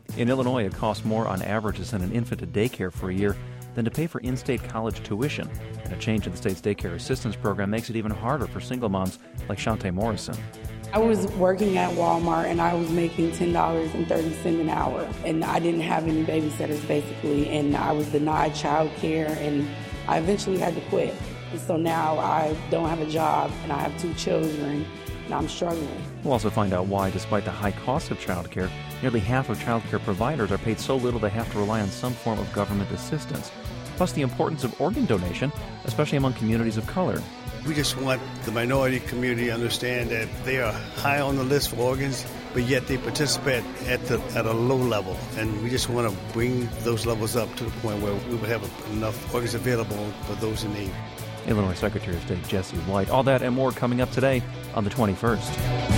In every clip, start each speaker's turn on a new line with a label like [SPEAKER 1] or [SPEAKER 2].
[SPEAKER 1] In Illinois, it costs more on average to send an infant to daycare for a year than to pay for in-state college tuition. And a change in the state's daycare assistance program makes it even harder for single moms like Shantae Morrison.
[SPEAKER 2] I was working at Walmart and I was making $10.30 an hour. And I didn't have any babysitters basically, and I was denied child care, and I eventually had to quit. And so now I don't have a job and I have 2 children and I'm struggling.
[SPEAKER 1] We'll also find out why, despite the high cost of child care, nearly half of child care providers are paid so little they have to rely on some form of government assistance. Plus the importance of organ donation, especially among communities of color.
[SPEAKER 3] We just want the minority community to understand that they are high on the list for organs, but yet they participate at a low level. And we just want to bring those levels up to the point where we will have enough organs available for those in need.
[SPEAKER 1] Illinois Secretary of State Jesse White. All that and more coming up today on the 21st.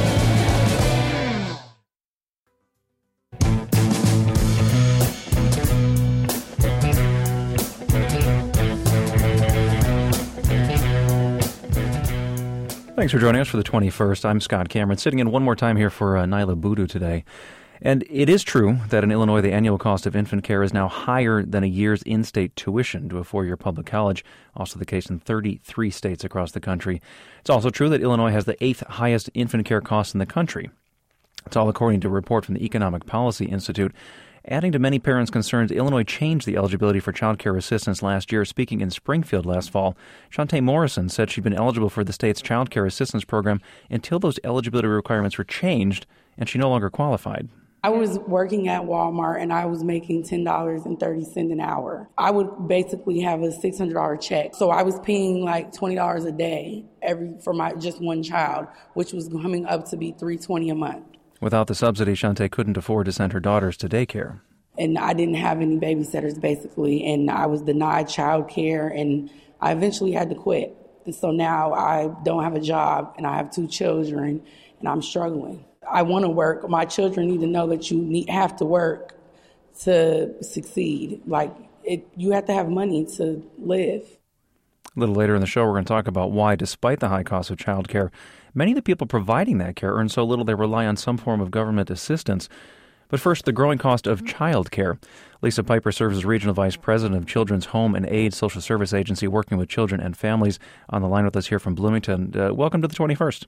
[SPEAKER 1] Thanks for joining us for the 21st. I'm Scott Cameron, sitting in one more time here for Nyla Boodoo today. And it is true that in Illinois, the annual cost of infant care is now higher than a year's in-state tuition to a 4-year public college, also the case in 33 states across the country. It's also true that Illinois has the 8th highest infant care cost in the country. It's all according to a report from the Economic Policy Institute. Adding to many parents' concerns, Illinois changed the eligibility for child care assistance last year. Speaking in Springfield last fall, Shantae Morrison said she'd been eligible for the state's child care assistance program until those eligibility requirements were changed, and she no longer qualified.
[SPEAKER 2] I was working at Walmart and I was making $10.30 an hour. I would basically have a $600 check. So I was paying like $20 a day for my just one child, which was coming up to be $320 a month.
[SPEAKER 1] Without the subsidy, Shantae couldn't afford to send her daughters to daycare.
[SPEAKER 2] And I didn't have any babysitters, basically, and I was denied child care, and I eventually had to quit. And so now I don't have a job, and I have 2 children, and I'm struggling. I want to work. My children need to know that you have to work to succeed. You have to have money to live.
[SPEAKER 1] A little later in the show, we're going to talk about why, despite the high cost of child care, many of the people providing that care earn so little they rely on some form of government assistance. But first, the growing cost of child care. Lisa Piper serves as Regional Vice President of Children's Home and Aid Social Service Agency, working with children and families. On the line with us here from Bloomington. Welcome to the 21st.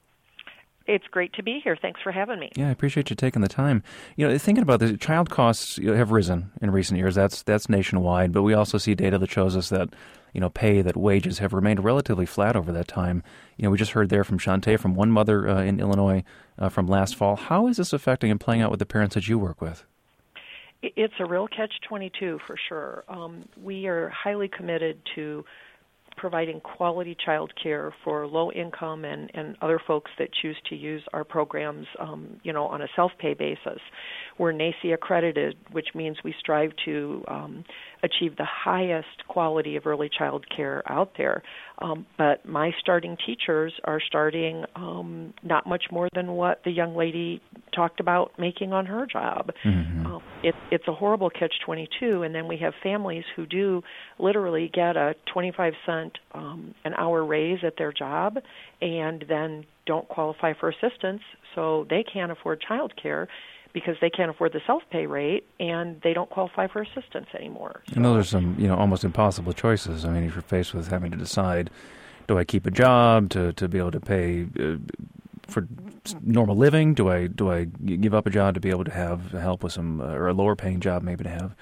[SPEAKER 4] It's great to be here. Thanks for having me.
[SPEAKER 1] Yeah, I appreciate you taking the time. Thinking about this, child costs have risen in recent years. That's nationwide, but we also see data that shows us that that wages have remained relatively flat over that time. We just heard there from Shantae, from one mother in Illinois from last fall. How is this affecting and playing out with the parents that you work with?
[SPEAKER 4] It's a real catch-22 for sure. We are highly committed to providing quality child care for low-income and other folks that choose to use our programs, on a self-pay basis. We're NACE accredited, which means we strive to achieve the highest quality of early child care out there. But my starting teachers are starting not much more than what the young lady talked about making on her job. Mm-hmm. It's a horrible catch-22, and then we have families who do literally get a 25-cent an hour raise at their job and then don't qualify for assistance, so they can't afford child care because they can't afford the self-pay rate, and they don't qualify for assistance anymore. So,
[SPEAKER 1] I know there's some, almost impossible choices. I mean, if you're faced with having to decide, do I keep a job to be able to pay for normal living? Do I give up a job to be able to have help with some, or a lower-paying job maybe to have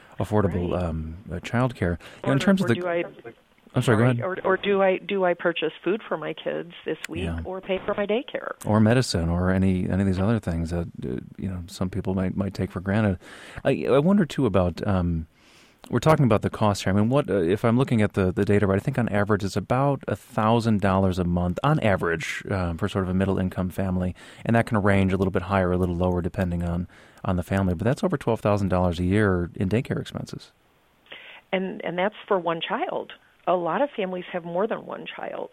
[SPEAKER 1] affordable child care?
[SPEAKER 4] In terms of the...
[SPEAKER 1] I'm sorry, go ahead.
[SPEAKER 4] Or do I purchase food for my kids this week, or pay for my daycare,
[SPEAKER 1] or medicine, or any of these other things that some people might take for granted. I wonder too about we're talking about the cost here. I mean, what if I'm looking at the data right? I think on average it's about $1,000 a month on average for sort of a middle income family, and that can range a little bit higher, a little lower depending on the family. But that's over $12,000 a year in daycare expenses.
[SPEAKER 4] And that's for one child. A lot of families have more than one child.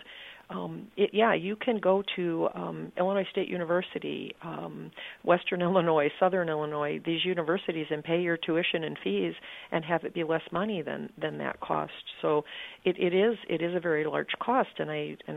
[SPEAKER 4] You can go to Illinois State University, Western Illinois, Southern Illinois, these universities, and pay your tuition and fees and have it be less money than that cost. So it is a very large cost, and I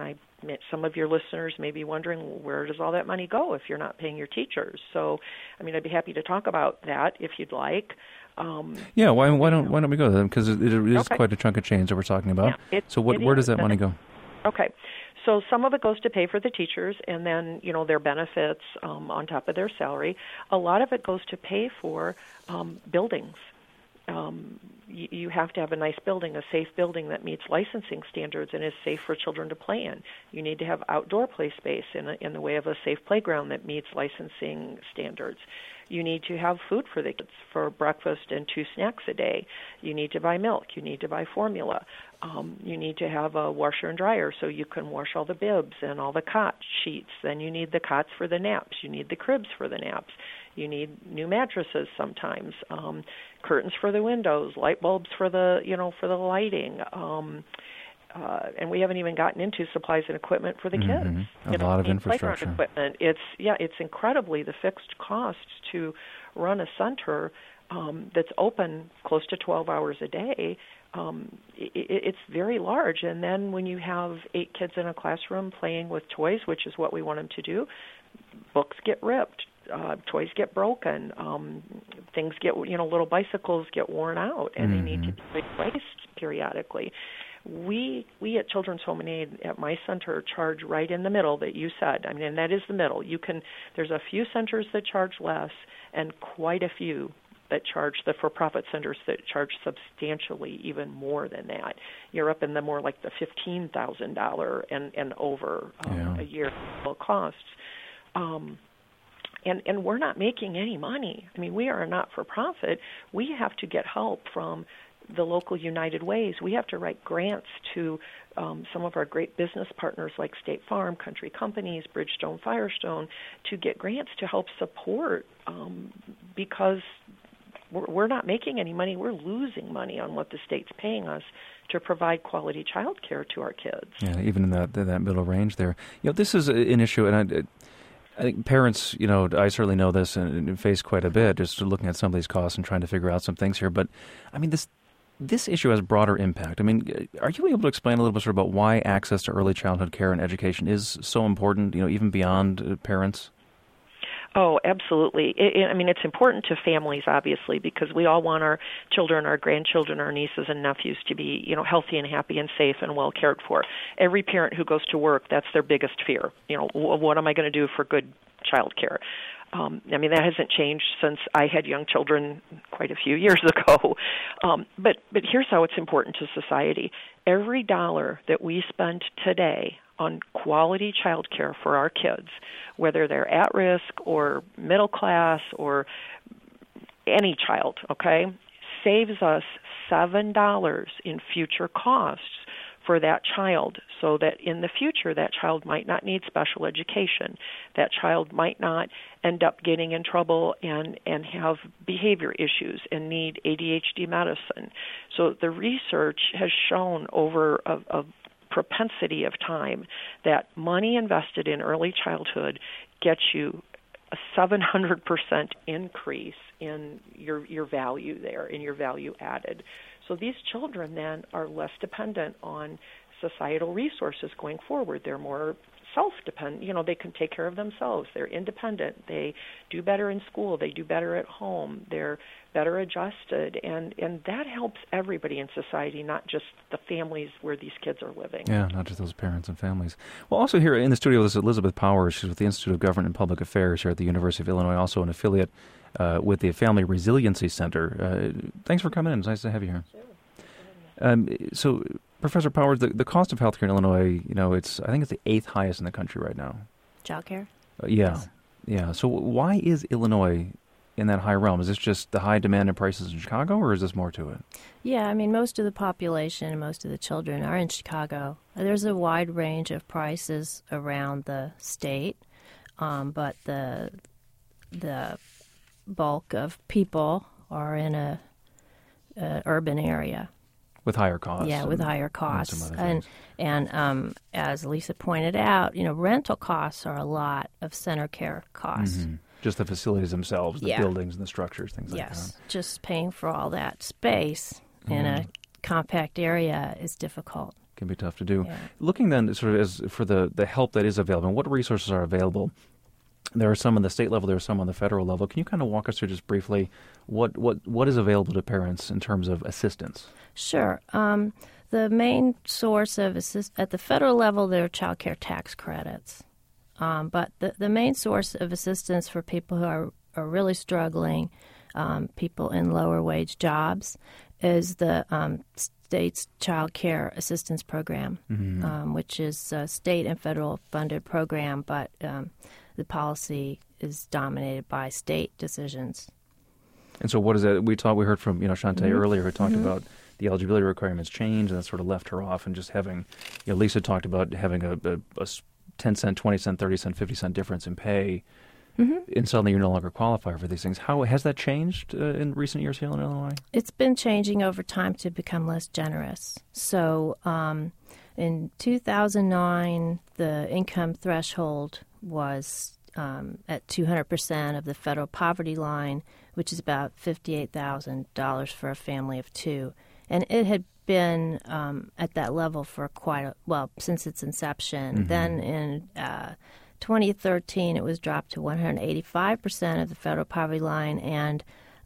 [SPEAKER 4] some of your listeners may be wondering, well, where does all that money go if you're not paying your teachers? So, I mean, I'd be happy to talk about that if you'd like.
[SPEAKER 1] Yeah, why don't we go there? Because it is quite a chunk of change that we're talking about.
[SPEAKER 4] Yeah,
[SPEAKER 1] so where does that money go?
[SPEAKER 4] Okay. So some of it goes to pay for the teachers and then, their benefits on top of their salary. A lot of it goes to pay for buildings. You have to have a nice building, a safe building that meets licensing standards and is safe for children to play in. You need to have outdoor play space in the way of a safe playground that meets licensing standards. You need to have food for the kids for breakfast and 2 snacks a day. You need to buy milk. You need to buy formula. You need to have a washer and dryer so you can wash all the bibs and all the cot sheets. Then you need the cots for the naps. You need the cribs for the naps. You need new mattresses sometimes, curtains for the windows, light bulbs for the lighting. And we haven't even gotten into supplies and equipment for the kids.
[SPEAKER 1] Mm-hmm. A lot of infrastructure.
[SPEAKER 4] Equipment. It's incredibly the fixed costs to run a center that's open close to 12 hours a day. It's very large. And then when you have 8 kids in a classroom playing with toys, which is what we want them to do, books get ripped. Toys get broken. Things get, little bicycles get worn out, and they need to be replaced periodically. We at Children's Home and Aid at my center charge right in the middle that you said. I mean, and that is the middle. There's a few centers that charge less, and quite a few that charge, the for-profit centers that charge substantially even more than that. You're up in the more like the $15,000 and over a year costs. And we're not making any money. I mean, we are a not-for-profit. We have to get help from the local United Ways. We have to write grants to some of our great business partners like State Farm, Country Companies, Bridgestone, Firestone, to get grants to help support because we're not making any money. We're losing money on what the state's paying us to provide quality child care to our kids.
[SPEAKER 1] Yeah, even in that middle range there. This is an issue, and I think parents, I certainly know this and face quite a bit just looking at some of these costs and trying to figure out some things here. But, I mean, this issue has broader impact. I mean, are you able to explain a little bit sort of about why access to early childhood care and education is so important, even beyond parents?
[SPEAKER 4] Oh, absolutely. It's important to families, obviously, because we all want our children, our grandchildren, our nieces and nephews to be, healthy and happy and safe and well cared for. Every parent who goes to work, that's their biggest fear. What am I going to do for good child care? That hasn't changed since I had young children quite a few years ago. But here's how it's important to society. Every dollar that we spend today on quality child care for our kids, whether they're at risk or middle class or any child, saves us $7 in future costs for that child, so that in the future that child might not need special education. That child might not end up getting in trouble and have behavior issues and need ADHD medicine. So the research has shown over a propensity of time that money invested in early childhood gets you a 700% increase in your value there, in your value added. So these children then are less dependent on societal resources going forward. They're more self-dependent. They can take care of themselves. They're independent. They do better in school. They do better at home. They're better adjusted. And that helps everybody in society, not just the families where these kids are living.
[SPEAKER 1] Yeah, not just those parents and families. Well, also here in the studio is Elizabeth Powers. She's with the Institute of Government and Public Affairs here at the University of Illinois, also an affiliate with the Family Resiliency Center. Thanks for coming in. It's nice to have you here. Sure. So, Professor Powers, the cost of healthcare in Illinois, I think it's the 8th highest in the country right now.
[SPEAKER 5] Child care?
[SPEAKER 1] Yes. So why is Illinois in that high realm? Is this just the high demand and prices in Chicago, or is this more to it?
[SPEAKER 5] Yeah, most of the population and most of the children are in Chicago. There's a wide range of prices around the state, but the bulk of people are in a urban area.
[SPEAKER 1] With higher costs.
[SPEAKER 5] Yeah, with higher costs. And as Lisa pointed out, rental costs are a lot of center care costs.
[SPEAKER 1] Mm-hmm. Just the facilities themselves, the buildings and the structures, things like that.
[SPEAKER 5] Yes, just paying for all that space in a compact area is difficult.
[SPEAKER 1] Can be tough to do.
[SPEAKER 5] Yeah.
[SPEAKER 1] Looking then sort of as for the help that is available, and what resources are available? There are some on the state level, there are some on the federal level. Can you kind of walk us through just briefly what is available to parents in terms of assistance?
[SPEAKER 5] Sure. The main source of at the federal level, there are child care tax credits. But the main source of assistance for people who are really struggling, people in lower wage jobs, is the state's child care assistance program, which is a state and federal funded program, but the policy is dominated by state decisions.
[SPEAKER 1] And so what is that? We heard from Shantae earlier, who talked about the eligibility requirements change, and that sort of left her off, and just having, Lisa talked about having a 10 cent, 20 cent, 30 cent, 50 cent difference in pay, and suddenly you no longer qualify for these things. How has that changed in recent years here in Illinois?
[SPEAKER 5] It's been changing over time to become less generous. So in 2009, the income threshold was at 200% of the federal poverty line, which is about $58,000 for a family of two. And it had been at that level for since its inception. Then in 2013, it was dropped to 185% of the federal poverty line, and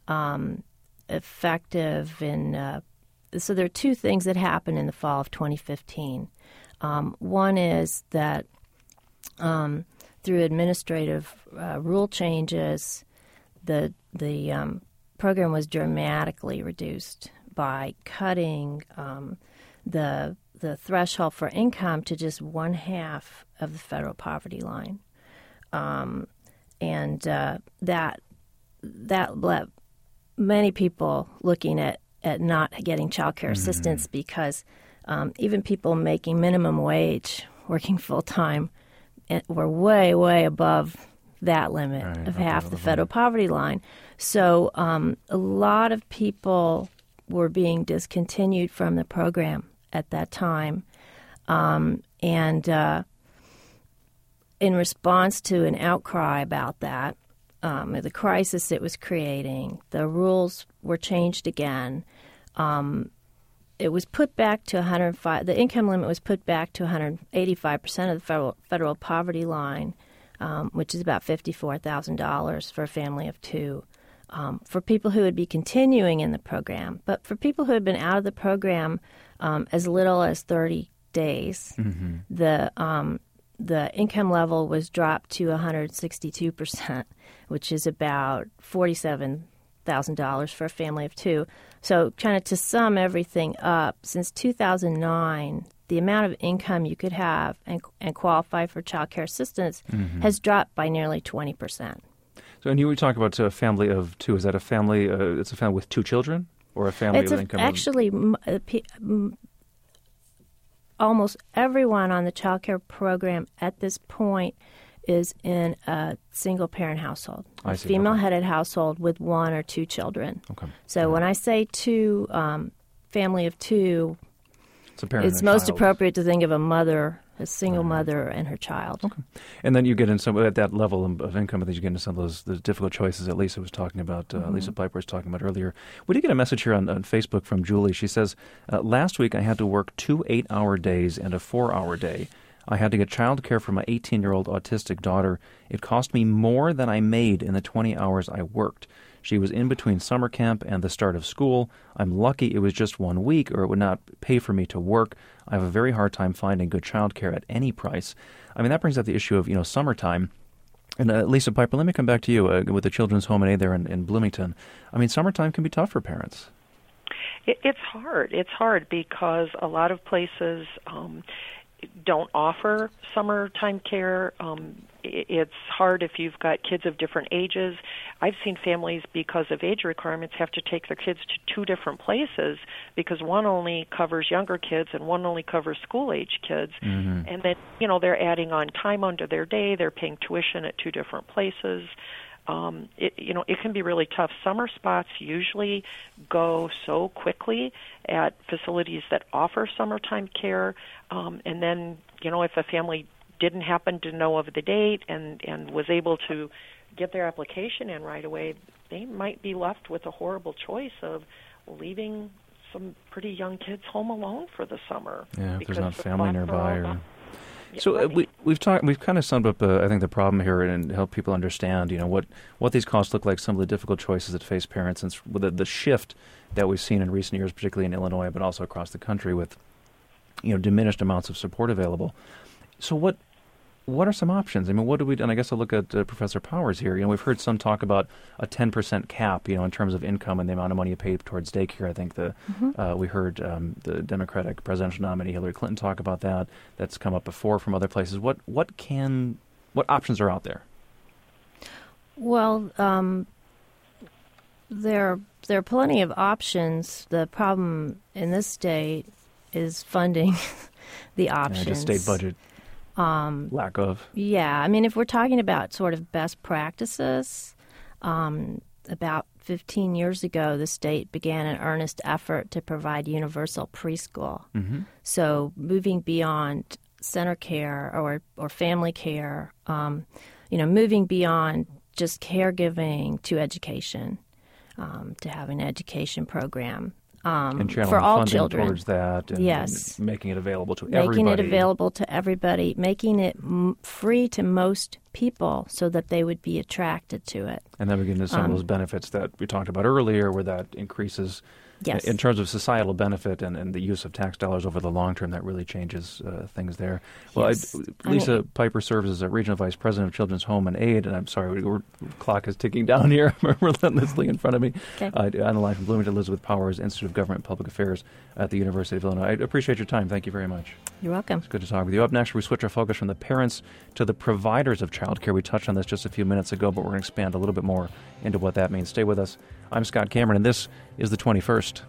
[SPEAKER 5] effective in. So there are two things that happened in the fall of 2015. One is that through administrative rule changes, the program was dramatically reduced by cutting the threshold for income to just 1/2 of the federal poverty line, and that left many people looking at not getting child care assistance, because even people making minimum wage, working full time, were way, way above that limit of half the federal poverty line. So a lot of people were being discontinued from the program at that time. And in response to an outcry about that, the crisis it was creating, the rules were changed again. It was put back to 105. The income limit was put back to 185% of the federal poverty line, which is about $54,000 for a family of two, for people who would be continuing in the program. But for people who had been out of the program as little as 30 days, the income level was dropped to 162%, which is about $47,000 for a family of two. So kind of to sum everything up, since 2009, the amount of income you could have and qualify for child care assistance has dropped by nearly 20%.
[SPEAKER 1] So, and you would talk about a family of two. Is that a family? It's a family with two children, or a family with income?
[SPEAKER 5] Actually, almost everyone on the child care program at this point is in a single-parent household, a female-headed household with one or two children. Okay. So when I say two, family of two, it's most appropriate to think of a single mother and her child.
[SPEAKER 1] Okay. And then you get at that level of income, I think you get into some of those difficult choices that Lisa was talking about, Lisa Piper was talking about earlier. We did get a message here on Facebook from Julie. She says, last week I had to work 2 8-hour days and a 4-hour day. I had to get child care for my 18-year-old autistic daughter. It cost me more than I made in the 20 hours I worked. She was in between summer camp and the start of school. I'm lucky it was just 1 week, or it would not pay for me to work. I have a very hard time finding good child care at any price. I mean, that brings up the issue of, summertime. And Lisa Piper, let me come back to you with the Children's Home and Aid there in Bloomington. I mean, summertime can be tough for parents.
[SPEAKER 4] It's hard. It's hard because a lot of places don't offer summertime care. It's hard if you've got kids of different ages. I've seen families, because of age requirements, have to take their kids to 2 different places because one only covers younger kids and one only covers school-age kids. And then, they're adding on time onto their day. They're paying tuition at 2 different places. It can be really tough. Summer spots usually go so quickly at facilities that offer summertime care, and then, if a family didn't happen to know of the date and was able to get their application in right away, they might be left with a horrible choice of leaving some pretty young kids home alone for the summer.
[SPEAKER 1] Yeah, if there's not
[SPEAKER 4] the
[SPEAKER 1] family
[SPEAKER 4] costs are
[SPEAKER 1] nearby.
[SPEAKER 4] all
[SPEAKER 1] Or...
[SPEAKER 4] up.
[SPEAKER 1] So
[SPEAKER 4] Right.
[SPEAKER 1] we've kind of summed up, I think, the problem here and help people understand, what these costs look like, some of the difficult choices that face parents, and with the shift that we've seen in recent years, particularly in Illinois, but also across the country with, diminished amounts of support available. So what are some options? I mean, what do we? And I guess I'll look at Professor Powers here. We've heard some talk about a 10% cap, in terms of income and the amount of money you pay towards daycare. I think we heard the Democratic presidential nominee Hillary Clinton talk about that. That's come up before from other places. What options are out there?
[SPEAKER 5] Well, there are plenty of options. The problem in this state is funding the options.
[SPEAKER 1] Just state budget. Lack of.
[SPEAKER 5] Yeah, I mean, if we're talking about sort of best practices, about 15 years ago, the state began an earnest effort to provide universal preschool. Mm-hmm. So moving beyond center care or family care, moving beyond just caregiving to education, to have an education program.
[SPEAKER 1] And
[SPEAKER 5] for all
[SPEAKER 1] funding
[SPEAKER 5] children
[SPEAKER 1] towards that, and,
[SPEAKER 5] yes,
[SPEAKER 1] and making it available to everybody.
[SPEAKER 5] Making it available to everybody, making it free to most people so that they would be attracted to it.
[SPEAKER 1] And then we get into some of those benefits that we talked about earlier, where that increases,
[SPEAKER 5] yes,
[SPEAKER 1] in terms of societal benefit and the use of tax dollars over the long term. That really changes things there. Well,
[SPEAKER 5] yes.
[SPEAKER 1] Lisa Piper serves as a regional vice president of Children's Home and Aid, and I'm sorry, clock is ticking down here relentlessly in front of me.
[SPEAKER 5] Okay.
[SPEAKER 1] On the line from Bloomington, Elizabeth Powers, Institute of Government and Public Affairs at the University of Illinois. I appreciate your time. Thank you very much.
[SPEAKER 5] You're welcome.
[SPEAKER 1] It's good to talk with you. Up next, we switch our focus from the parents to the providers of child care. We touched on this just a few minutes ago, but we're going to expand a little bit more into what that means. Stay with us. I'm Scott Cameron, and this is the 21st.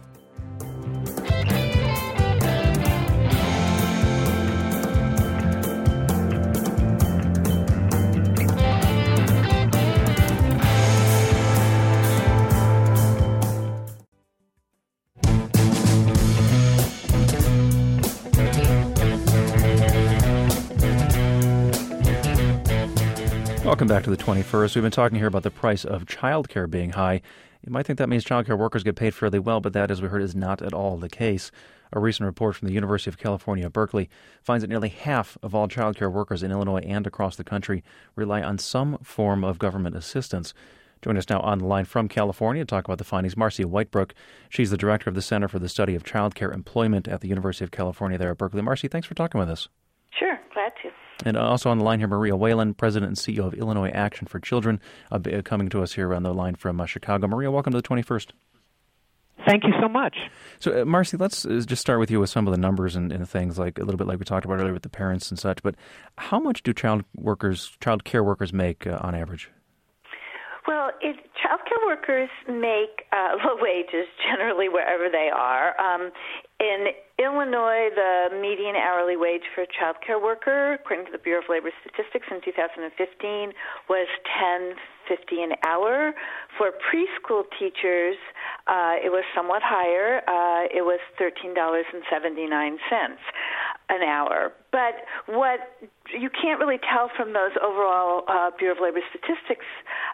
[SPEAKER 1] Welcome back to the 21st. We've been talking here about the price of childcare being high. You might think that means childcare workers get paid fairly well, but that, as we heard, is not at all the case. A recent report from the University of California, Berkeley, finds that nearly half of all childcare workers in Illinois and across the country rely on some form of government assistance. Joining us now on the line from California to talk about the findings, Marcia Whitebrook. She's the director of the Center for the Study of Childcare Employment at the University of California there at Berkeley. Marcia, thanks for talking with us.
[SPEAKER 6] Sure, glad to.
[SPEAKER 1] And also on the line here, Maria Whalen, President and CEO of Illinois Action for Children, coming to us here on the line from Chicago. Maria, welcome to the 21st.
[SPEAKER 7] Thank you so much.
[SPEAKER 1] So, Marcy, let's just start with you with some of the numbers and things, like a little bit like we talked about earlier with the parents and such. But how much do child care workers make on average?
[SPEAKER 6] Well, child care workers make low wages generally wherever they are. In Illinois, the median hourly wage for a child care worker, according to the Bureau of Labor Statistics in 2015, was $10.50 an hour. For preschool teachers, it was somewhat higher. It was $13.79 an hour. But what you can't really tell from those overall Bureau of Labor Statistics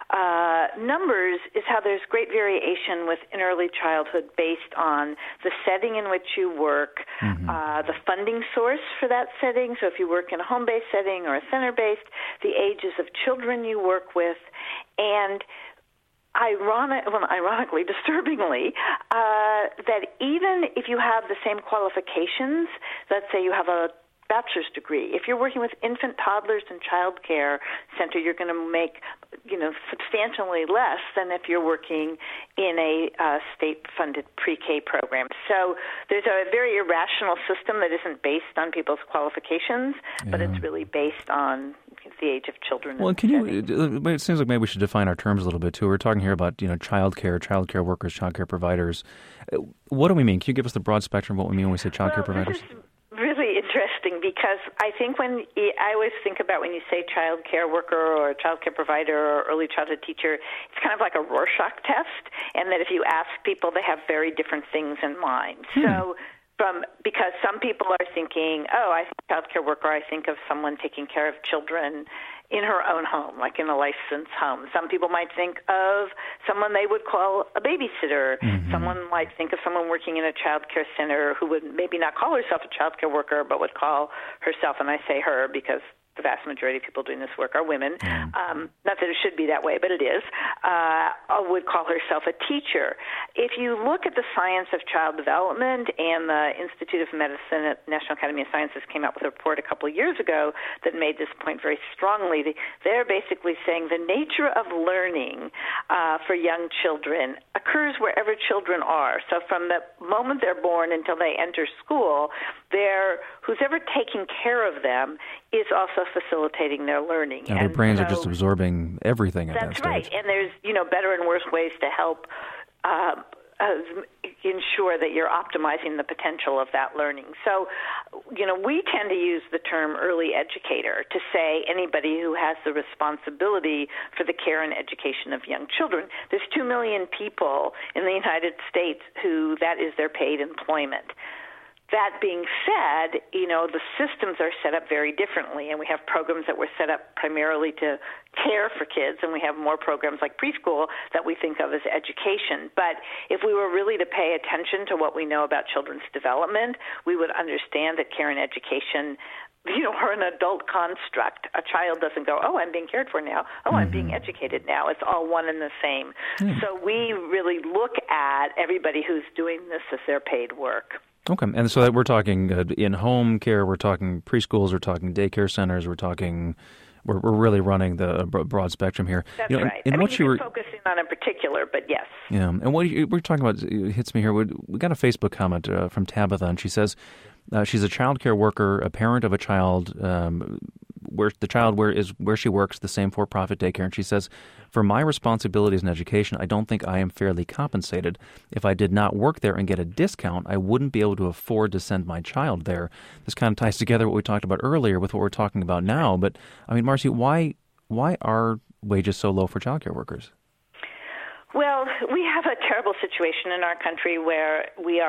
[SPEAKER 6] numbers is how there's great variation within early childhood based on the setting in which you work, the funding source for that setting. So if you work in a home-based setting or a center-based, the ages of children you work with, and ironically, disturbingly, that even if you have the same qualifications, let's say you have a bachelor's degree, if you're working with infant, toddlers, and child care center, you're going to make, substantially less than if you're working in a state-funded pre-K program. So there's a very irrational system that isn't based on people's qualifications, but it's really based on the age of children.
[SPEAKER 1] Well, it seems like maybe we should define our terms a little bit, too. We're talking here about, child care workers, child care providers. What do we mean? Can you give us the broad spectrum of what we mean when we say child care providers?
[SPEAKER 6] This is really interesting because I think I always think about when you say child care worker or child care provider or early childhood teacher, it's kind of like a Rorschach test, and that if you ask people, they have very different things in mind. So because some people are thinking, I think child care worker, I think of someone taking care of children in her own home, like in a licensed home. Some people might think of someone they would call a babysitter. Mm-hmm. Someone might think of someone working in a child care center who would maybe not call herself a child care worker, but would call herself, and I say her because the vast majority of people doing this work are women. Not that it should be that way, but it is. Would call herself a teacher. If you look at the science of child development, and the Institute of Medicine at National Academy of Sciences came out with a report a couple of years ago that made this point very strongly. They're basically saying the nature of learning for young children occurs wherever children are. So from the moment they're born until they enter school, who's ever taking care of them is also facilitating their learning.
[SPEAKER 1] And their brains are just absorbing everything at that stage.
[SPEAKER 6] That's right. And there's, better and worse ways to help ensure that you're optimizing the potential of that learning. So, we tend to use the term early educator to say anybody who has the responsibility for the care and education of young children. There's 2 million people in the United States who that is their paid employment. That being said, the systems are set up very differently, and we have programs that were set up primarily to care for kids, and we have more programs like preschool that we think of as education. But if we were really to pay attention to what we know about children's development, we would understand that care and education are an adult construct. A child doesn't go, oh, I'm being cared for now. Oh, I'm being educated now. It's all one and the same. So we really look at everybody who's doing this as their paid work.
[SPEAKER 1] Okay, and so that we're talking in-home care, we're talking preschools, we're talking daycare centers, we're really running the broad spectrum here.
[SPEAKER 6] That's right. You can focusing on a particular, but yes.
[SPEAKER 1] Yeah, and what we're talking about hits me here. We got a Facebook comment from Tabitha, and she says she's a child care worker, a parent of a child where the child where she works, the same for-profit daycare, and she says, for my responsibilities in education, I don't think I am fairly compensated. If I did not work there and get a discount, I wouldn't be able to afford to send my child there. This kind of ties together what we talked about earlier with what we're talking about now. But, Marcy, why are wages so low for child care workers?
[SPEAKER 6] Well, we have a terrible situation in our country where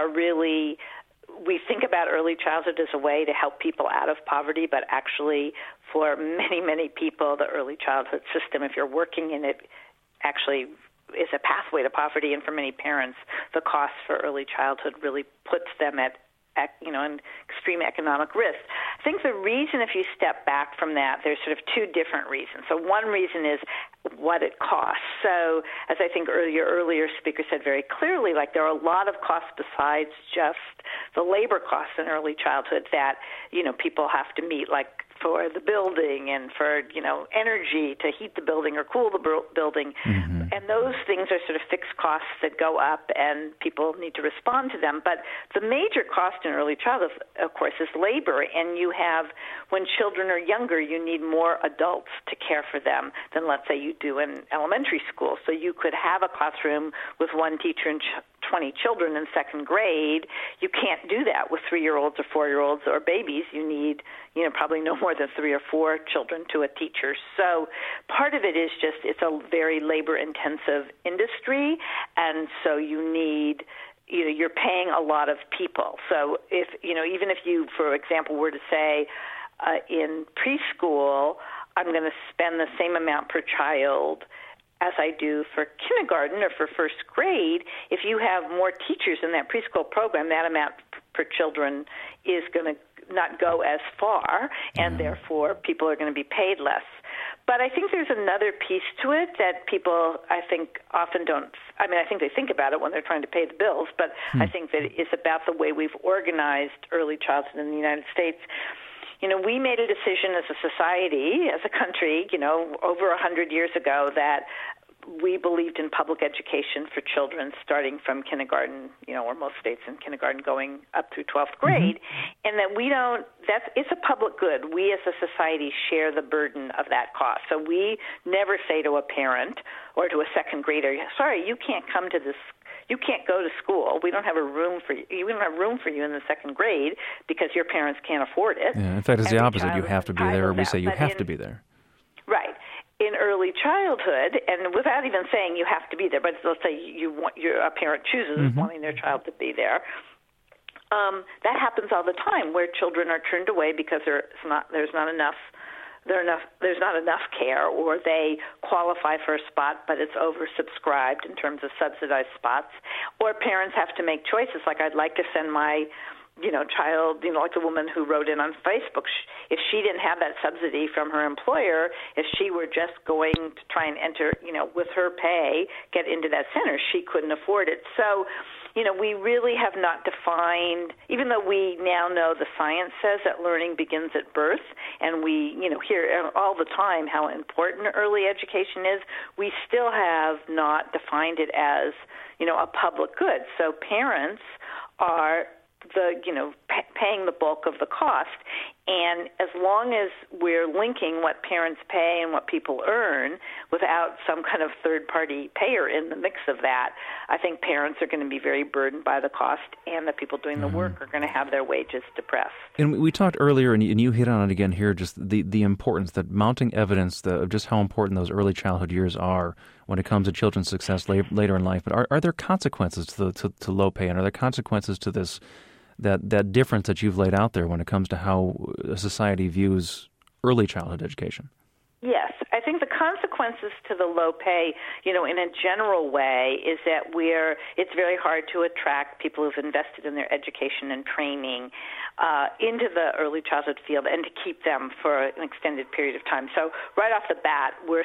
[SPEAKER 6] we think about early childhood as a way to help people out of poverty, but actually for many, many people, the early childhood system, if you're working in it, actually is a pathway to poverty. And for many parents, the cost for early childhood really puts them at an extreme economic risk. I think the reason, if you step back from that, there's sort of two different reasons. So one reason is what it costs. So as I think your earlier speaker said very clearly, there are a lot of costs besides just the labor costs in early childhood that, people have to meet, like for the building and for, energy to heat the building or cool the building. Mm-hmm. And those things are sort of fixed costs that go up and people need to respond to them. But the major cost in early childhood, of course, is labor. And when children are younger, you need more adults to care for them than, let's say, you do in elementary school. So you could have a classroom with one teacher and 20 children in second grade. You can't do that with 3-year-olds or 4-year-olds or babies. You need, probably no more than 3 or 4 children to a teacher. So part of it is just it's a very labor-intensive industry, and so you need you're paying a lot of people. So if, even if you, for example, were to say in preschool, I'm going to spend the same amount per child as I do for kindergarten or for first grade, if you have more teachers in that preschool program, that amount per children is going to not go as far, and therefore people are going to be paid less. But I think there's another piece to it that people, I think, often don't. I think they think about it when they're trying to pay the bills, but I think that it's about the way we've organized early childhood in the United States. We made a decision as a society, as a country, over 100 years ago that we believed in public education for children starting from kindergarten, or most states in kindergarten going up through 12th grade, and that it's a public good. We as a society share the burden of that cost. So we never say to a parent or to a second grader, sorry, you can't come to this. You can't go to school. We don't have a room for you. We don't have room for you in the second grade because your parents can't afford it.
[SPEAKER 1] Yeah, in fact, it's the opposite. You have to be there, or we say you have to be there.
[SPEAKER 6] Right. In early childhood, and without even saying you have to be there, but let's say a parent chooses wanting their child to be there, that happens all the time where children are turned away because there's not enough there's not enough care, or they qualify for a spot but it's oversubscribed in terms of subsidized spots, or parents have to make choices like, I'd like to send my child, like the woman who wrote in on Facebook, if she didn't have that subsidy from her employer, if she were just going to try and enter, with her pay, get into that center, she couldn't afford it. So, we really have not defined, even though we now know the science says that learning begins at birth, and we, hear all the time how important early education is, we still have not defined it as, a public good. So parents are paying the bulk of the cost. And as long as we're linking what parents pay and what people earn without some kind of third-party payer in the mix of that, I think parents are going to be very burdened by the cost, and the people doing the work are going to have their wages depressed.
[SPEAKER 1] And we talked earlier, and you hit on it again here, just the importance, that mounting evidence of just how important those early childhood years are when it comes to children's success later in life. But are there consequences to low pay, and are there consequences to this that difference that you've laid out there when it comes to how a society views early childhood education?
[SPEAKER 6] Yes. I think the consequences to the low pay, in a general way, is that it's very hard to attract people who've invested in their education and training into the early childhood field and to keep them for an extended period of time. So right off the bat, we're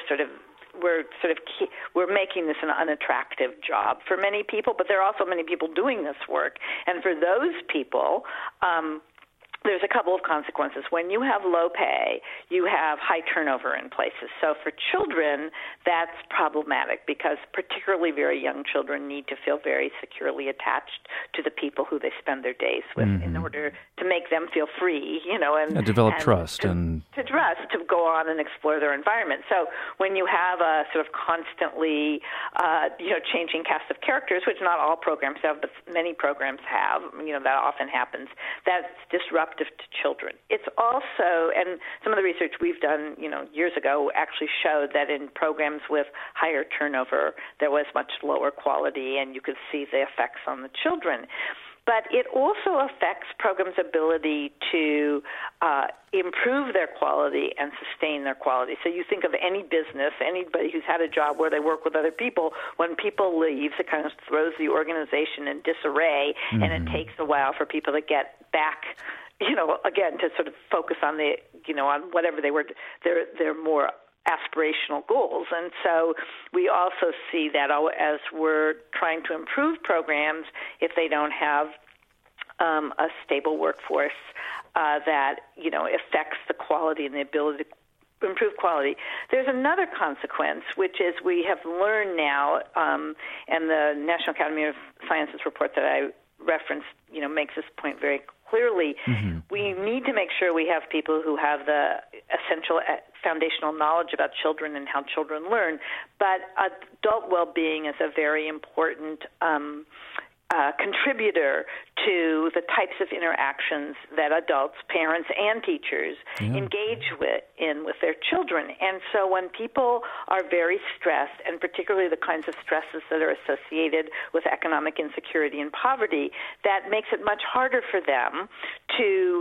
[SPEAKER 6] making this an unattractive job for many people, but there are also many people doing this work. And for those people, there's a couple of consequences. When you have low pay, you have high turnover in places. So for children, that's problematic because particularly very young children need to feel very securely attached to the people who they spend their days with in order to make them feel free, and
[SPEAKER 1] develop trust
[SPEAKER 6] to go on and explore their environment. So when you have a sort of constantly, changing cast of characters, which not all programs have, but many programs have, that often happens, that's disruptive to children. It's also, and some of the research we've done, years ago actually showed that in programs with higher turnover, there was much lower quality, and you could see the effects on the children. But it also affects programs' ability to improve their quality and sustain their quality. So you think of any business, anybody who's had a job where they work with other people, when people leave, it kind of throws the organization in disarray, and it takes a while for people to get back, again, to sort of focus on on whatever they were, their more aspirational goals. And so we also see that as we're trying to improve programs, if they don't have a stable workforce that, affects the quality and the ability to improve quality. There's another consequence, which is we have learned now, and the National Academy of Sciences report that I referenced, makes this point very clearly. We need to make sure we have people who have the essential foundational knowledge about children and how children learn. But adult well-being is a very important contributor to the types of interactions that adults, parents, and teachers engage with their children. And so when people are very stressed, and particularly the kinds of stresses that are associated with economic insecurity and poverty, that makes it much harder for them to,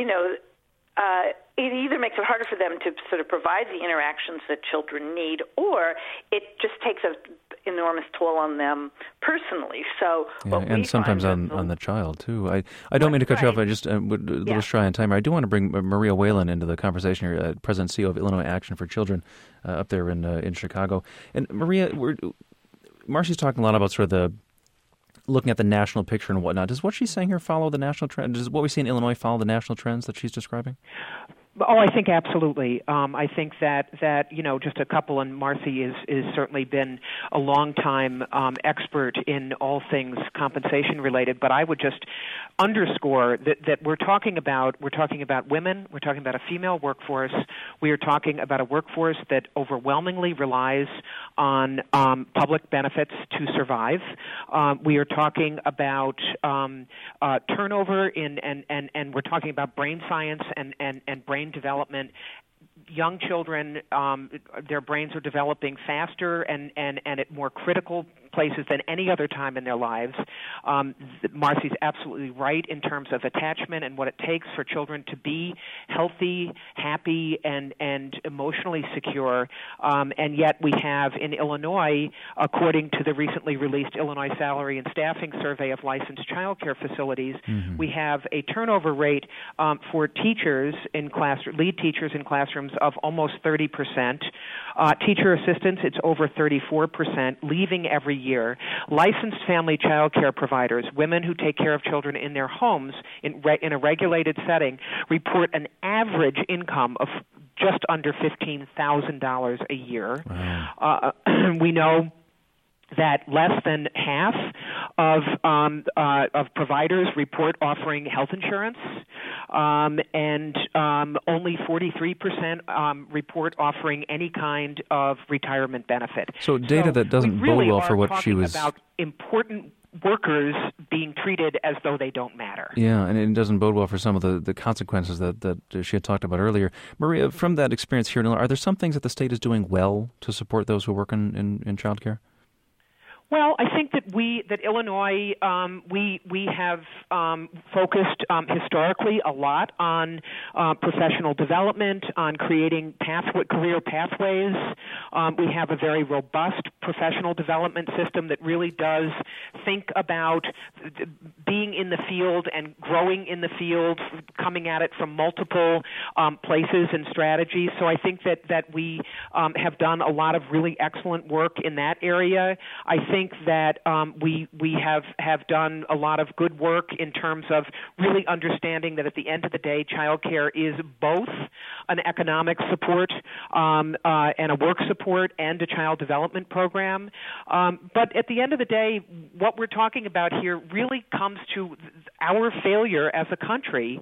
[SPEAKER 6] it either makes it harder for them to sort of provide the interactions that children need, or it just takes an enormous toll on them personally. So,
[SPEAKER 1] and sometimes on the child too. I don't mean to cut you off. I just would a little shy on time. I do want to bring Maria Whalen into the conversation here, President and CEO of Illinois Action for Children, up there in Chicago. And Maria, Marcy's talking a lot about sort of looking at the national picture and whatnot. Does what she's saying here follow the national trend? Does what we see in Illinois follow the national trends that she's describing?
[SPEAKER 7] Oh, I think absolutely. I think that just a couple, and Marcy is certainly been a long time expert in all things compensation related. But I would just underscore that we're talking about women. We're talking about a female workforce. We are talking about a workforce that overwhelmingly relies on public benefits to survive. We are talking about turnover and we're talking about brain science and brain development. Young children, their brains are developing faster and at more critical places than any other time in their lives. Marcy's absolutely right in terms of attachment and what it takes for children to be healthy, happy, and emotionally secure. And yet we have in Illinois, according to the recently released Illinois Salary and Staffing Survey of licensed child care facilities, we have a turnover rate for teachers in lead teachers in classrooms of almost 30%. Teacher assistants, it's over 34%, leaving every year. Licensed family child care providers, women who take care of children in their homes in a regulated setting, report an average income of just under $15,000 a year. Wow. We know that less than half of providers report offering health insurance, and only 43% report offering any kind of retirement benefit.
[SPEAKER 1] So data that doesn't bode well for what she was
[SPEAKER 7] about important workers being treated as though they don't matter.
[SPEAKER 1] Yeah, and it doesn't bode well for some of the consequences that she had talked about earlier. Maria, from that experience here in Illinois, are there some things that the state is doing well to support those who work in child care?
[SPEAKER 7] Well, I think that Illinois, we have focused historically a lot on professional development, on creating career pathways. We have a very robust professional development system that really does think about being in the field and growing in the field, coming at it from multiple places and strategies. So I think that we have done a lot of really excellent work in that area. I think that we have done a lot of good work in terms of really understanding that at the end of the day, child care is both an economic support and a work support and a child development program. But at the end of the day, what we're talking about here really comes to our failure as a country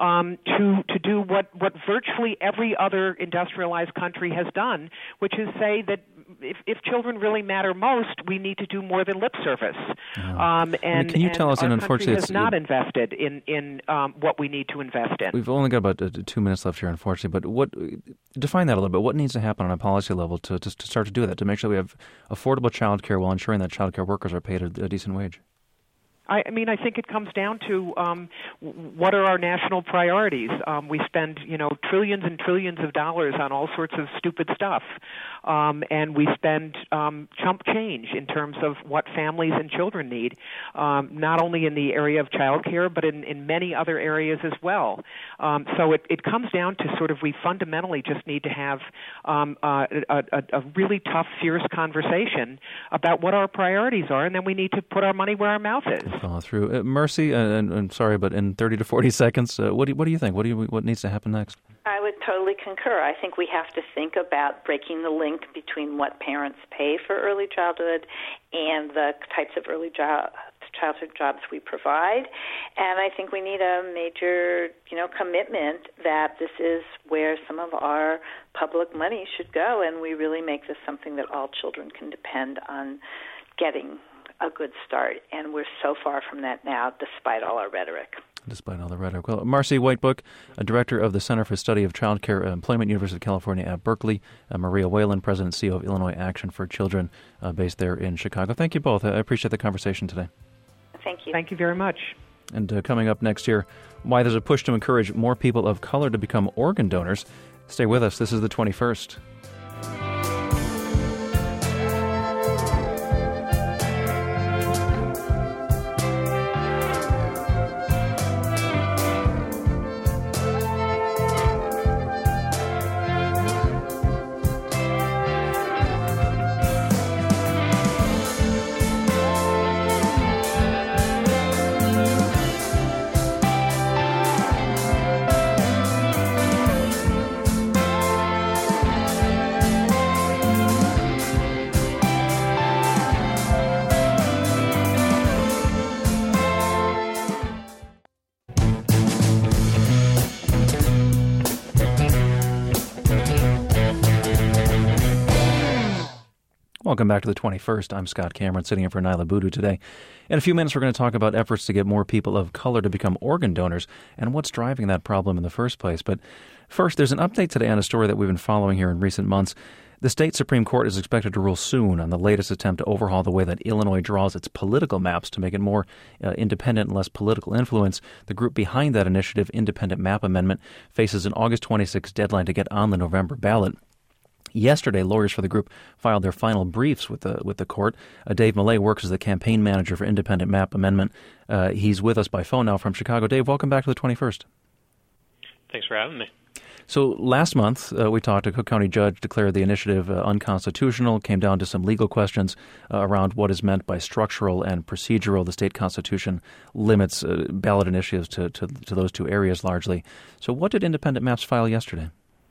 [SPEAKER 7] to do what virtually every other industrialized country has done, which is say that if children really matter most, we need to do more than lip service. And
[SPEAKER 1] can you tell us?
[SPEAKER 7] And
[SPEAKER 1] unfortunately,
[SPEAKER 7] country has not invested in what we need to invest in.
[SPEAKER 1] We've only got about 2 minutes left here, unfortunately. But define that a little bit. What needs to happen on a policy level to start to do that, to make sure we have affordable child care while ensuring that child care workers are paid a decent wage?
[SPEAKER 7] I mean, I think it comes down to what are our national priorities. We spend, trillions and trillions of dollars on all sorts of stupid stuff, and we spend chump change in terms of what families and children need, not only in the area of child care, but in many other areas as well. So it comes down to sort of we fundamentally just need to have a really tough, fierce conversation about what our priorities are, and then we need to put our money where our mouth is.
[SPEAKER 1] Follow through. Mercy, I'm sorry, but in 30 to 40 seconds, what do you think? What needs to happen next?
[SPEAKER 6] I would totally concur. I think we have to think about breaking the link between what parents pay for early childhood and the types of early childhood jobs we provide. And I think we need a major, commitment that this is where some of our public money should go, and we really make this something that all children can depend on getting a good start, and we're so far from that now, despite all our rhetoric.
[SPEAKER 1] Despite all the rhetoric. Well, Marcy Whitebook, a director of the Center for Study of Child Care Employment, University of California at Berkeley. Maria Whalen, president and CEO of Illinois Action for Children, based there in Chicago. Thank you both. I appreciate the conversation today.
[SPEAKER 6] Thank you.
[SPEAKER 7] Thank you very much.
[SPEAKER 1] And coming up next year, why there's a push to encourage more people of color to become organ donors. Stay with us. This is the 21st. Welcome back to the 21st. I'm Scott Cameron, sitting in for Nyla Boodoo today. In a few minutes, we're going to talk about efforts to get more people of color to become organ donors and what's driving that problem in the first place. But first, there's an update today on a story that we've been following here in recent months. The state Supreme Court is expected to rule soon on the latest attempt to overhaul the way that Illinois draws its political maps to make it more independent and less political influence. The group behind that initiative, Independent Map Amendment, faces an August 26 deadline to get on the November ballot. Yesterday, lawyers for the group filed their final briefs with the court. Dave Millay works as the campaign manager for Independent Map Amendment. He's with us by phone now from Chicago. Dave, welcome back to the 21st.
[SPEAKER 8] Thanks for having me.
[SPEAKER 1] So last month, we talked. A Cook County judge declared the initiative unconstitutional, came down to some legal questions around what is meant by structural and procedural. The state constitution limits ballot initiatives to those two areas largely. So what did Independent Maps file yesterday?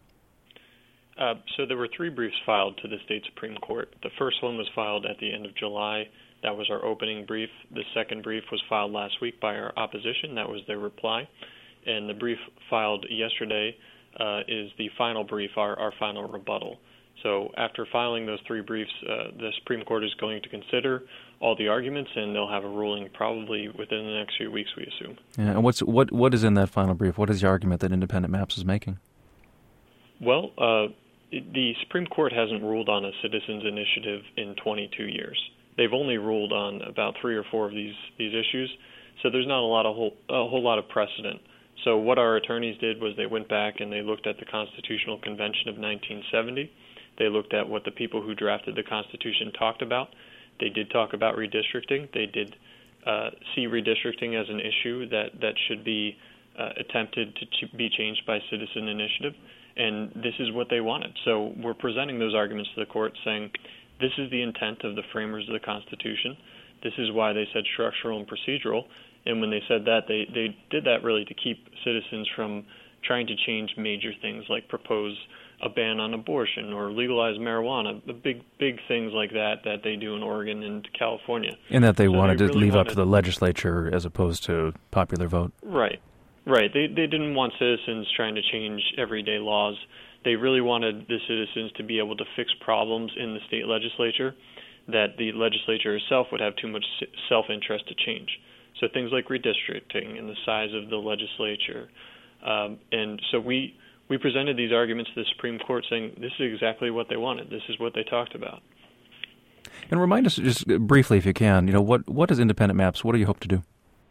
[SPEAKER 8] So there were 3 briefs filed to the state Supreme Court. The first one was filed at the end of July. That was our opening brief. The second brief was filed last week by our opposition. That was their reply. And the brief filed yesterday is the final brief, our final rebuttal. So after filing those 3 briefs, the Supreme Court is going to consider all the arguments, and they'll have a ruling probably within the next few weeks, we assume.
[SPEAKER 1] Yeah, and what is in that final brief? What is the argument that Independent Maps is making?
[SPEAKER 8] Well, the Supreme Court hasn't ruled on a citizens' initiative in 22 years. They've only ruled on about 3 or 4 of these issues, so there's not a whole lot of precedent. So what our attorneys did was they went back and they looked at the Constitutional Convention of 1970. They looked at what the people who drafted the Constitution talked about. They did talk about redistricting. They did see redistricting as an issue that should be attempted to be changed by citizen initiative, and this is what they wanted. So we're presenting those arguments to the court saying this is the intent of the framers of the Constitution. This is why they said structural and procedural. And when they said that, they did that really to keep citizens from trying to change major things like propose a ban on abortion or legalize marijuana, the big things like that they do in Oregon and California.
[SPEAKER 1] And that they wanted to leave up to the legislature as opposed to popular vote.
[SPEAKER 8] Right. They didn't want citizens trying to change everyday laws. They really wanted the citizens to be able to fix problems in the state legislature that the legislature itself would have too much self-interest to change. So things like redistricting and the size of the legislature. And so we presented these arguments to the Supreme Court saying this is exactly what they wanted. This is what they talked about.
[SPEAKER 1] And remind us just briefly, if you can, what is Independent Maps? What do you hope to do?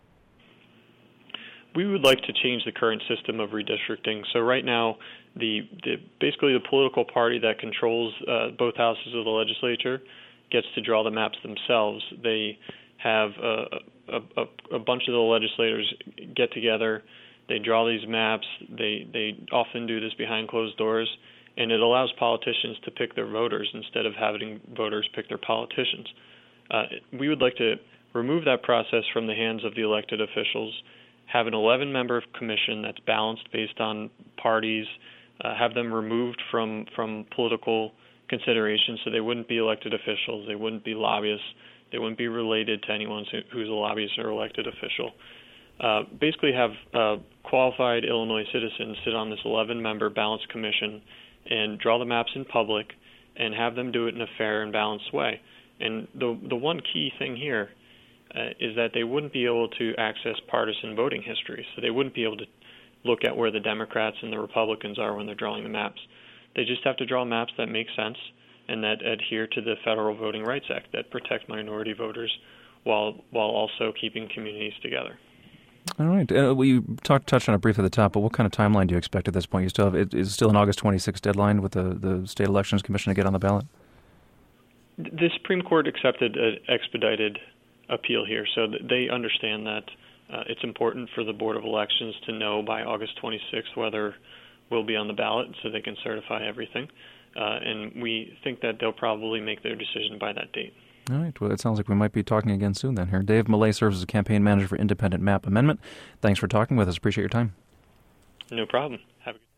[SPEAKER 8] We would like to change the current system of redistricting. So right now, basically the political party that controls both houses of the legislature gets to draw the maps themselves. They have a bunch of the legislators get together, they draw these maps, they often do this behind closed doors, and it allows politicians to pick their voters instead of having voters pick their politicians. We would like to remove that process from the hands of the elected officials, have an 11-member commission that's balanced based on parties, have them removed from political considerations so they wouldn't be elected officials, they wouldn't be lobbyists, they wouldn't be related to anyone who's a lobbyist or elected official. Basically have qualified Illinois citizens sit on this 11-member balanced commission and draw the maps in public and have them do it in a fair and balanced way. And the one key thing here is that they wouldn't be able to access partisan voting history. So they wouldn't be able to look at where the Democrats and the Republicans are when they're drawing the maps. They just have to draw maps that make sense and that adhere to the Federal Voting Rights Act, that protect minority voters while also keeping communities together.
[SPEAKER 1] All right. We touched on it briefly at the top, but what kind of timeline do you expect at this point? You still have is still an August 26th deadline with the State Elections Commission to get on the ballot?
[SPEAKER 8] The Supreme Court accepted an expedited appeal here, so they understand that it's important for the Board of Elections to know by August 26th whether we'll be on the ballot so they can certify everything. And we think that they'll probably make their decision by that date.
[SPEAKER 1] All right. Well, it sounds like we might be talking again soon then here. Dave Millay serves as a campaign manager for Independent Map Amendment. Thanks for talking with us. Appreciate your time.
[SPEAKER 8] No problem. Have a good day.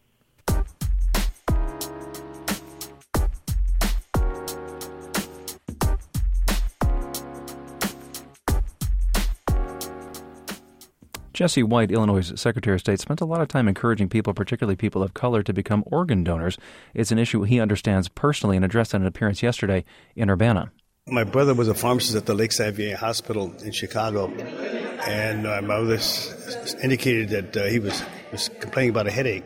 [SPEAKER 1] Jesse White, Illinois' Secretary of State, spent a lot of time encouraging people, particularly people of color, to become organ donors. It's an issue he understands personally and addressed in an appearance yesterday in Urbana.
[SPEAKER 3] My brother was a pharmacist at the Lakeside VA Hospital in Chicago, and my mother indicated that he was complaining about a headache.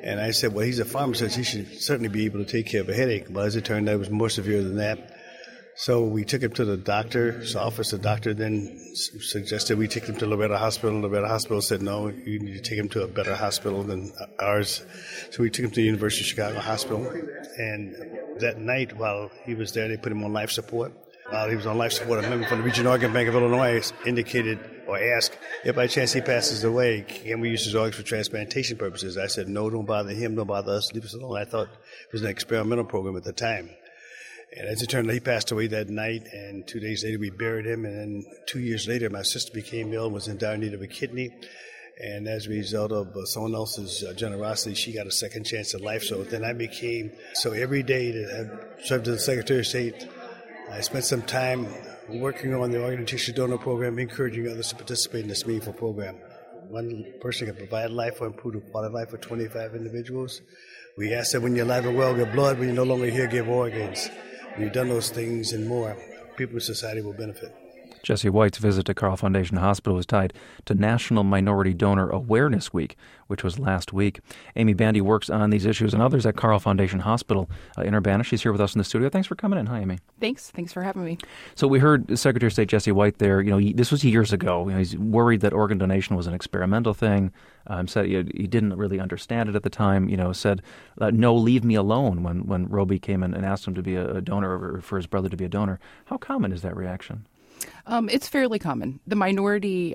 [SPEAKER 3] And I said, well, he's a pharmacist. He should certainly be able to take care of a headache. But as it turned out, it was more severe than that. So we took him to the doctor's office. The doctor then suggested we take him to Loretta Hospital. Loretta Hospital said, no, you need to take him to a better hospital than ours. So we took him to the University of Chicago Hospital. And that night, while he was there, they put him on life support. While he was on life support, a member from the Regional Organ Bank of Illinois indicated or asked, if by chance he passes away, can we use his organs for transplantation purposes? I said, no, don't bother him, don't bother us, leave us alone. I thought it was an experimental program at the time. And as it turned out, he passed away that night, and 2 days later we buried him. And then 2 years later, my sister became ill and was in dire need of a kidney. And as a result of someone else's generosity, she got a second chance at life. So then I became, so every day that I served as the Secretary of State, I spent some time working on the organ and tissue donor program, encouraging others to participate in this meaningful program. One person can provide life or improve the quality of life for 25 individuals. We ask that when you're alive and well, give blood. When you're no longer here, give organs. When you've done those things and more, people in society will benefit.
[SPEAKER 1] Jesse White's visit to Carle Foundation Hospital was tied to National Minority Donor Awareness Week, which was last week. Amy Bandy works on these issues and others at Carle Foundation Hospital in Urbana. She's here with us in the studio. Thanks for coming in. Hi, Amy.
[SPEAKER 9] Thanks for having me.
[SPEAKER 1] So we heard Secretary of State Jesse White there. This was years ago. He's worried that organ donation was an experimental thing. Said he didn't really understand it at the time. Said, no, leave me alone when Roby came in and asked him to be a donor or for his brother to be a donor. How common is that reaction?
[SPEAKER 9] It's fairly common. The minority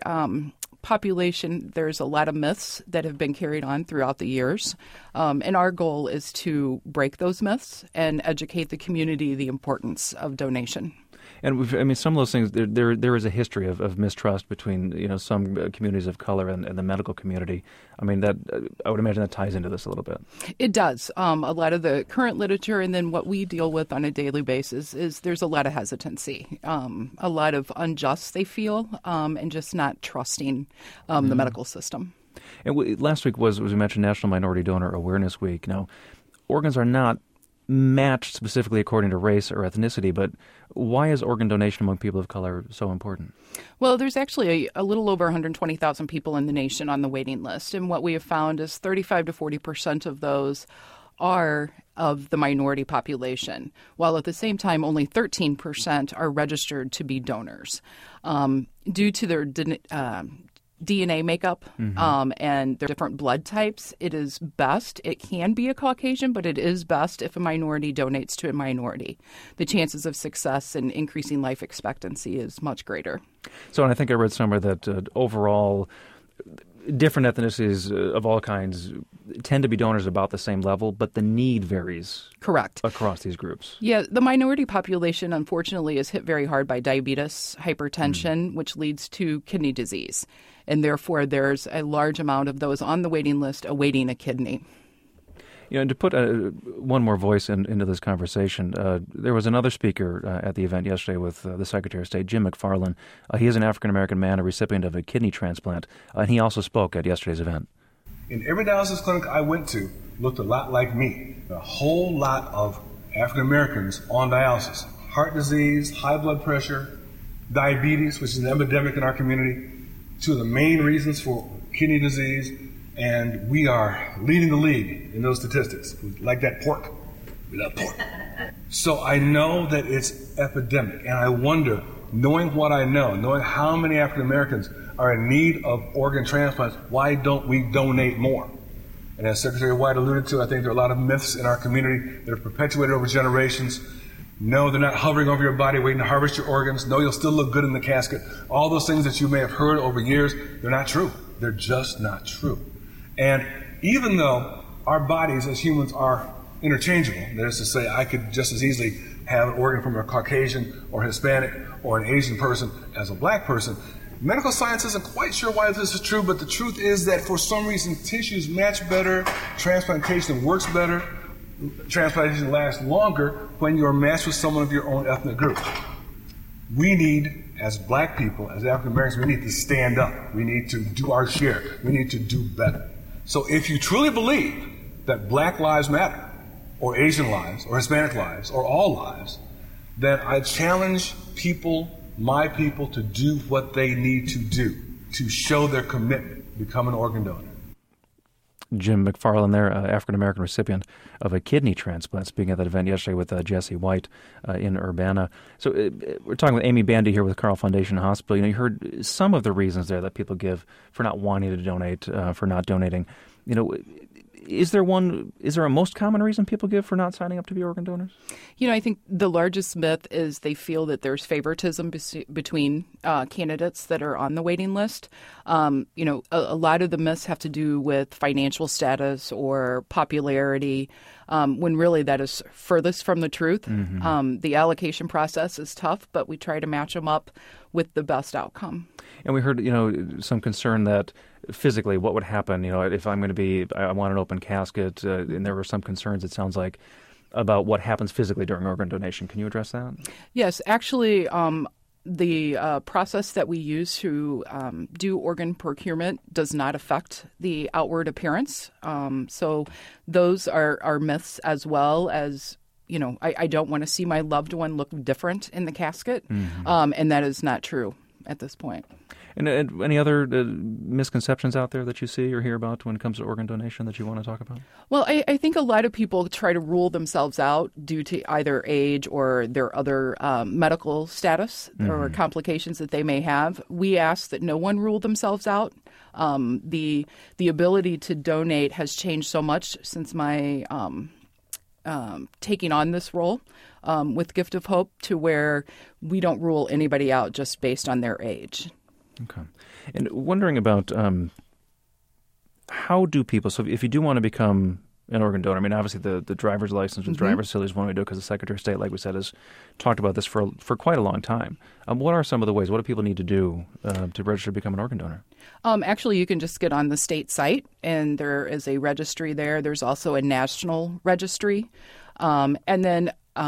[SPEAKER 9] population, there's a lot of myths that have been carried on throughout the years. And our goal is to break those myths and educate the community the importance of donation.
[SPEAKER 1] And some of those things, there is a history of mistrust between some communities of color and the medical community. I mean, that I would imagine that ties into this a little bit.
[SPEAKER 9] It does. A lot of the current literature and then what we deal with on a daily basis is there's a lot of hesitancy, a lot of unjust they feel, and just not trusting the medical system.
[SPEAKER 1] And last week was we mentioned National Minority Donor Awareness Week. Now, organs are not matched specifically according to race or ethnicity, but why is organ donation among people of color so important?
[SPEAKER 9] Well, there's actually a little over 120,000 people in the nation on the waiting list, and what we have found is 35 to 40% of those are of the minority population, while at the same time only 13% are registered to be donors. Due to their DNA makeup and their different blood types, it can be a Caucasian, but it is best if a minority donates to a minority. The chances of success and increasing life expectancy is much greater.
[SPEAKER 1] So, and I think I read somewhere that overall different ethnicities of all kinds tend to be donors about the same level, but the need varies.
[SPEAKER 9] Correct.
[SPEAKER 1] Across these groups.
[SPEAKER 9] Yeah, the minority population, unfortunately, is hit very hard by diabetes, hypertension, which leads to kidney disease. And therefore, there's a large amount of those on the waiting list awaiting a kidney.
[SPEAKER 1] And to put one more voice into this conversation, there was another speaker at the event yesterday with the Secretary of State, Jim McFarland. He is an African-American man, a recipient of a kidney transplant, and he also spoke at yesterday's event.
[SPEAKER 10] In every dialysis clinic I went to looked a lot like me. A whole lot of African-Americans on dialysis. Heart disease, high blood pressure, diabetes, which is an epidemic in our community. Two of the main reasons for kidney disease, and we are leading the league in those statistics. We like that pork. We love pork. So I know that it's epidemic, and I wonder, knowing what I know, knowing how many African Americans are in need of organ transplants, why don't we donate more? And as Secretary White alluded to, I think there are a lot of myths in our community that are perpetuated over generations. No, they're not hovering over your body waiting to harvest your organs. No, you'll still look good in the casket. All those things that you may have heard over years, they're not true. They're just not true. And even though our bodies as humans are interchangeable, that is to say, I could just as easily have an organ from a Caucasian or Hispanic or an Asian person as a black person, medical science isn't quite sure why this is true, but the truth is that for some reason tissues match better, transplantation works better, transplantation lasts longer when you're matched with someone of your own ethnic group. We need, as black people, as African Americans, we need to stand up. We need to do our share. We need to do better. So if you truly believe that black lives matter, or Asian lives, or Hispanic lives, or all lives, then I challenge people, my people, to do what they need to do to show their commitment, become an organ donor.
[SPEAKER 1] Jim McFarland there, African-American recipient of a kidney transplant, speaking at that event yesterday with Jesse White in Urbana. So we're talking with Amy Bandy here with Carle Foundation Hospital. You heard some of the reasons there that people give for not wanting to donate, for not donating. Is there a most common reason people give for not signing up to be organ donors?
[SPEAKER 9] I think the largest myth is they feel that there's favoritism between candidates that are on the waiting list. A lot of the myths have to do with financial status or popularity, when really that is furthest from the truth. Mm-hmm. The allocation process is tough, but we try to match them up with the best outcome.
[SPEAKER 1] And we heard, some concern that physically what would happen, if I'm going to I want an open casket, and there were some concerns, it sounds like, about what happens physically during organ donation. Can you address that?
[SPEAKER 9] Yes, actually, the process that we use to do organ procurement does not affect the outward appearance. So those are myths, as well as, I don't want to see my loved one look different in the casket, mm-hmm. And that is not true at this point.
[SPEAKER 1] And any other misconceptions out there that you see or hear about when it comes to organ donation that you want to talk about?
[SPEAKER 9] Well, I think a lot of people try to rule themselves out due to either age or their other medical status mm-hmm. or complications that they may have. We ask that no one rule themselves out. The ability to donate has changed so much since my taking on this role with Gift of Hope, to where we don't rule anybody out just based on their age.
[SPEAKER 1] Okay. And wondering about how do people, so if you do want to become an organ donor, obviously the driver's license and mm-hmm. driver's facility is one way to do it, because the Secretary of State, like we said, has talked about this for quite a long time. What are some of the ways? What do people need to do to register to become an organ donor?
[SPEAKER 9] Actually, you can just get on the state site, and there is a registry there. There's also a national registry. And then,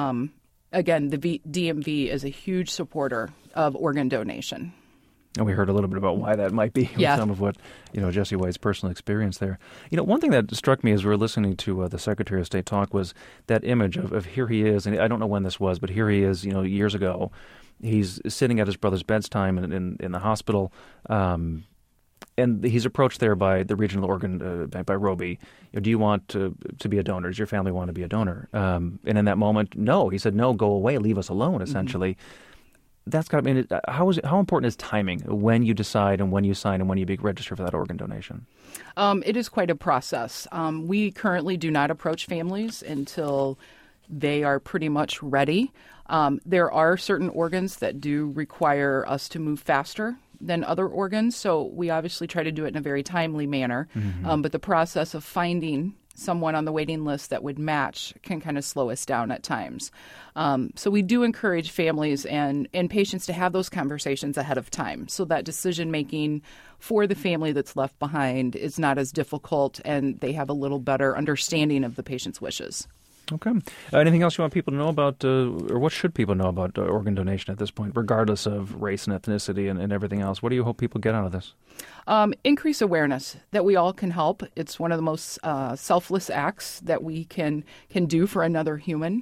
[SPEAKER 9] again, the DMV is a huge supporter of organ donation.
[SPEAKER 1] And we heard a little bit about why that might be, with some of what, Jesse White's personal experience there. One thing that struck me as we were listening to the Secretary of State talk was that image of here he is, and I don't know when this was, but here he is, years ago. He's sitting at his brother's bedside in the hospital, and he's approached there by the regional organ, by Roby. Do you want to be a donor? Does your family want to be a donor? And in that moment, no. He said, no, go away, leave us alone, essentially. Mm-hmm. That's got. How important is timing when you decide and when you sign and when you register for that organ donation?
[SPEAKER 9] It is quite a process. We currently do not approach families until they are pretty much ready. There are certain organs that do require us to move faster than other organs, so we obviously try to do it in a very timely manner. Mm-hmm. But the process of finding someone on the waiting list that would match can kind of slow us down at times. So we do encourage families and patients to have those conversations ahead of time, so that decision-making for the family that's left behind is not as difficult, and they have a little better understanding of the patient's wishes.
[SPEAKER 1] Okay. Anything else you want people to know about, or what should people know about organ donation at this point, regardless of race and ethnicity and everything else? What do you hope people get out of this? Increase
[SPEAKER 9] awareness that we all can help. It's one of the most selfless acts that we can do for another human,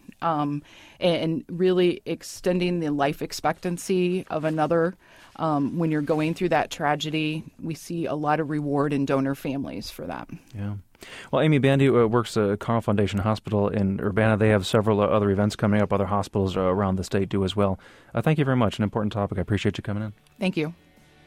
[SPEAKER 9] and really extending the life expectancy of another. When you're going through that tragedy, we see a lot of reward in donor families for that.
[SPEAKER 1] Yeah. Well, Amy Bandy works at Carle Foundation Hospital in Urbana. They have several other events coming up. Other hospitals around the state do as well. Thank you very much. An important topic. I appreciate you coming in.
[SPEAKER 9] Thank you.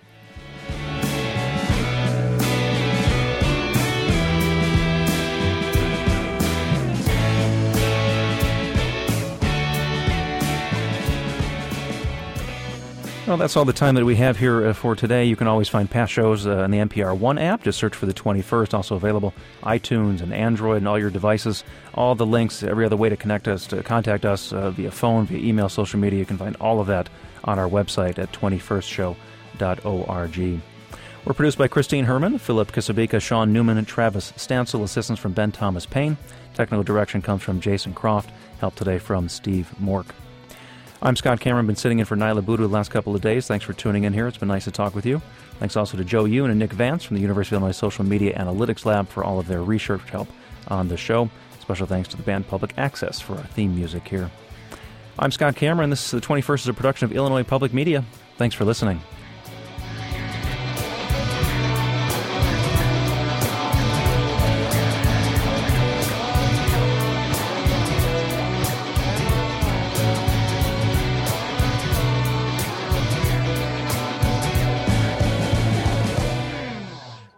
[SPEAKER 1] Well, that's all the time that we have here for today. You can always find past shows on the NPR One app. Just search for the 21st. Also available iTunes and Android and all your devices. All the links, every other way to connect us, to contact us via phone, via email, social media. You can find all of that on our website at 21stshow.org. We're produced by Christine Herman, Philip Kisabika, Sean Newman, and Travis Stansel. Assistance from Ben Thomas Payne. Technical direction comes from Jason Croft. Help today from Steve Mork. I'm Scott Cameron. Been sitting in for Nyla Boodoo the last couple of days. Thanks for tuning in here. It's been nice to talk with you. Thanks also to Joe Yoon and Nick Vance from the University of Illinois Social Media Analytics Lab for all of their research help on the show. Special thanks to the band Public Access for our theme music here. I'm Scott Cameron. This is The 21st is a production of Illinois Public Media. Thanks for listening.